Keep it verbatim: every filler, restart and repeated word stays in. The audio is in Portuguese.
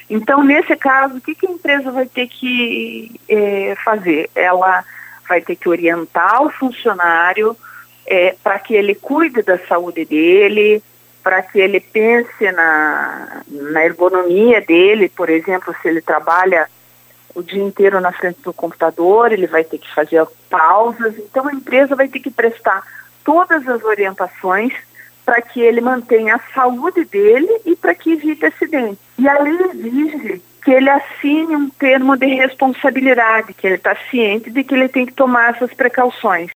Então, nesse caso, o que, que a empresa vai ter que é, fazer? Ela vai ter que orientar o funcionário é, para que ele cuide da saúde dele, para que ele pense na, na ergonomia dele. Por exemplo, se ele trabalha o dia inteiro na frente do computador, ele vai ter que fazer pausas. Então, a empresa vai ter que prestar todas as orientações para que ele mantenha a saúde dele e para que evite acidente. E a lei exige que ele assine um termo de responsabilidade, que ele está ciente de que ele tem que tomar essas precauções.